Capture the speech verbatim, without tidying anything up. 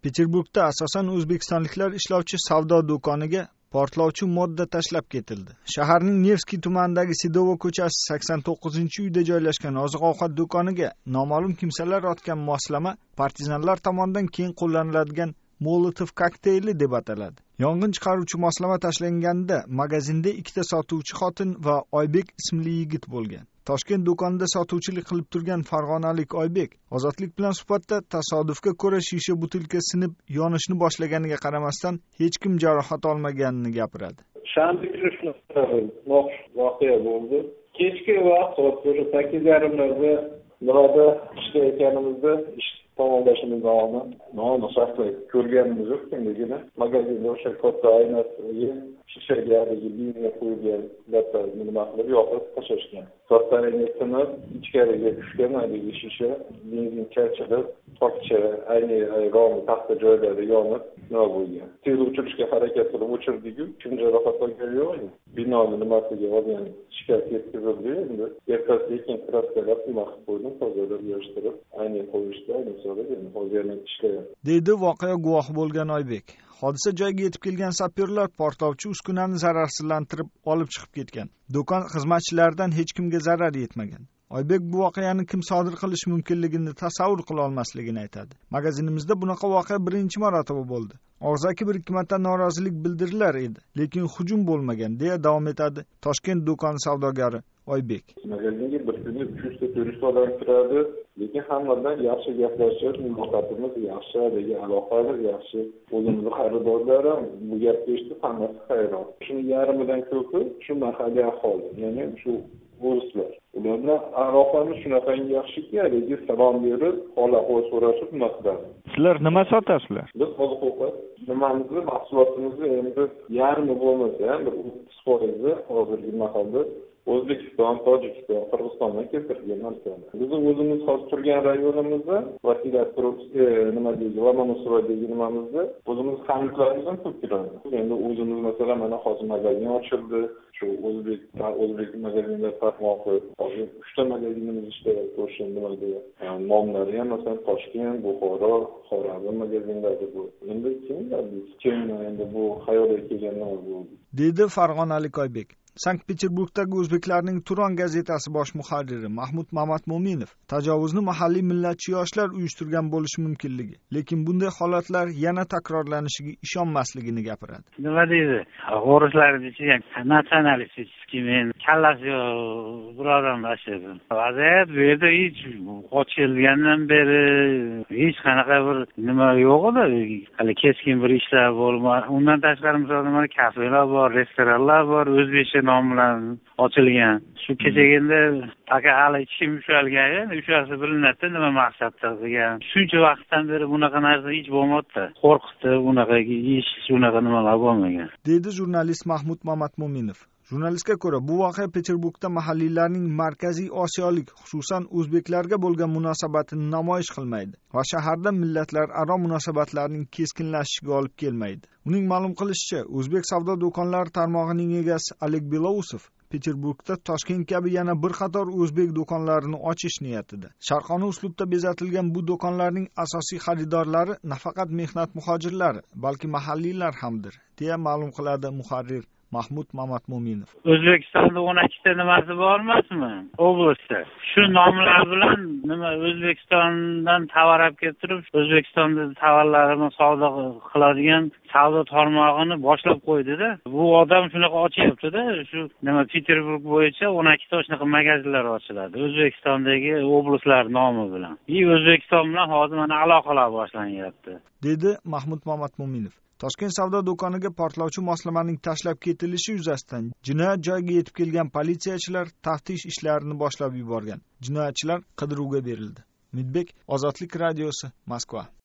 Peterburgda asosan o'zbekistonliklar ishlovchi savdo do'koniga portlovchi modda tashlab ketildi. Shaharning Nevskiy tumanidagi Sidovo ko'chasi sakson to'qqizinchi uyda joylashgan oziq-ovqat do'koniga noma'lum kimsalar otgan moslama partizanlar tomonidan keng qo'llaniladigan Molotov kokteyli deb ataladi. Yong'in chiqaruvchi moslama tashlanganda magazinda ikkita sotuvchi xotin va Oybek ismli yigit bo'lgan. Toshkent do'konida sotuvchilik qilib turgan farg'onalik Oybek Ozodlik bilan suhbatda tasodifga ko'ra shisha butilka sinib yonishni boshlaganiga qaramasdan hech kim jarohat olmaganini gapiradi. Shanba kuni shunaqa voqea bo'ldi. Kechki vaqt soat sakkiz yarimlarda navoda ishlayotganimizda ish tamomlashimizdan oldin nonni shaxsan ko'rganimiz yo'q kimligini. Magazinda o'sha katta aynasiga shishaga liniya qo'yilgan latta nima qilib yoqib tashlashgan. Katta aynasini ichkariga tushgan haligi shisha benzin charchilib, tokcha, ayni romi taxta joylari yonib nima bo'lgan. Tez o'chirishga harakat qilib o'chirdik-ku, kim jarohat olgani yo'q. Binoni nimasiga olgan shikast yetkazildi. Endi ertasiga keyin kraskalab nima qilib qo'ydim, tozalab yig'ishtirib, ayni qo'yishdi, ayni solib, endi hozir ishlayapti. Deydi voqea guvohi bo'lgan Oybek. Hodisa joyiga yetib kelgan sapyorlar portlovchi uskunani zararsizlantirib olib chiqib ketgan. Do'kon xizmatchilaridan hech kimga zarar yetmagan. Oybek bu voqeani kim sodir qilishi mumkinligini tasavvur qila olmasligini aytadi. Magazinimizda bunaqa voqea birinchi marotaba bo'ldi. Og'zaki bir ikki marta norozilik bildirilar edi, lekin hujum bo'lmagan, deya davom etadi Toshkent do'koni savdogari Oybek. Magazinga bir kunda uch yuz ta turist odam kiradi, lekin hammadan yaxshi gaplashib, muloqotimiz yaxshi, degan aloqalar yaxshi. O'zimizni xaridorlar ham bu gapni eshitib hammasi hayron. Shuni yarmidan ko'pi shu mahalliy aholi, ya'ni shu o'rislar. Ularning aloqamiz shunaqa yaxshiki, haligi salom berib, hol-ahvol so'rashib nima qiladi. Sizlar nima sotasizlar? Biz oziq-ovqat nimamizni, mahsulotimizni endi yarmi bo'lmasa ham bir o'ttiz foizi hozirgi mahalda O'zbekiston, Tojikiston, Qirg'izistondan keltirilgan narsalar. Biz o'zimiz hozir turgan rayonimizda, Vasilatrovskiy, nima deydi, Lomonosovdagi nimamizda o'zimiz hamkorlarimiz ham ko'p kiradi. Endi o'zimiz masalan mana hozir magazin ochildi. Shu o'zbek o'zbek magazinlar tarmog'i hozir uchta magazinimiz ishlayapti. O'sha nima deydi, nomlari ham masalan Toshkent, Buxoro, Xorazm magazinlari bu. Endi kim kim endi bu xayolga kelganlar bu. Dedi farg'onalik Oybek. Sankt-Peterburgdagi o'zbeklarning Turon gazetasi bosh muharriri Mahmud Mamatmo'minov tajovuzni mahalliy millatchi yoshlar uyushtirgan bo'lishi mumkinligi, lekin bunday holatlar yana takrorlanishiga ishonmasligini gapiradi. Nima deydi? O'rislarning nasionalistik men kallasi yo'q birodamlashadi. Vaziyat bu yerda hech ochilgandan beri hech qanaqa bir nima yo'q edi. Hali keskin bir ishlar bo'lmadi. Undan tashqari misol mana kafelar bor, restoranlar bor, o'zbekcha nom bilan ochilgan. Shu kechagina aka hali ichkim ushalgan, ushasi bilinadi nima maqsadda qilgan. Shuncha vaqtdan beri bunaqa narsa hech bo'lmadi. Qo'rqitdi, bunaqa ish, bunaqa nimalar bo'lmagan. Dedi jurnalist Mahmud Mamatmo'minov. Jurnalistga ko'ra, bu voqea Peterburgda mahalliylarning markaziy osiyolik, xususan o'zbeklarga bo'lgan munosabatini namoyish qilmaydi va shaharda millatlararo munosabatlarning keskinlashishiga olib kelmaydi. Uning ma'lum qilishicha, o'zbek savdo do'konlari tarmog'ining egasi Oleg Belousov Peterburgda Toshkent kabi yana bir qator o'zbek do'konlarini ochish niyatida. Sharqona uslubda bezatilgan bu do'konlarning asosiy xaridorlari nafaqat mehnat muhojirlari, balki mahalliylar hamdir, deya ma'lum qiladi muharrir Mahmud Mamatmo'minov. O'zbekistonda o'n ikkita nimasi bor emasmi? Oblastda. Shu nomlar bilan nima O'zbekistondan tovar olib kelib turib, O'zbekistonda tovarlarini savdo qiladigan savdo tarmog'ini boshlab qo'ydi-da. Bu odam shunaqa ochyapti-da, shu nima Peterburg bo'yicha o'n ikkita shunaqa magazinlar ochiladi. O'zbekistondagi oblastlar nomi bilan. И O'zbekiston bilan hozir mana aloqalar boshlanyapti, dedi Mahmud Mamatmo'minov. Toshkent savdo do'koniga portlovchi moslamaning tashlab ketilishi yuzasidan jinoyat joyiga yetib kelgan politsiyachilar taftish ishlarini boshlab yuborgan. Jinoyatchilar qidiruvga berildi. Midbek, Ozodlik radiosi, Moskva.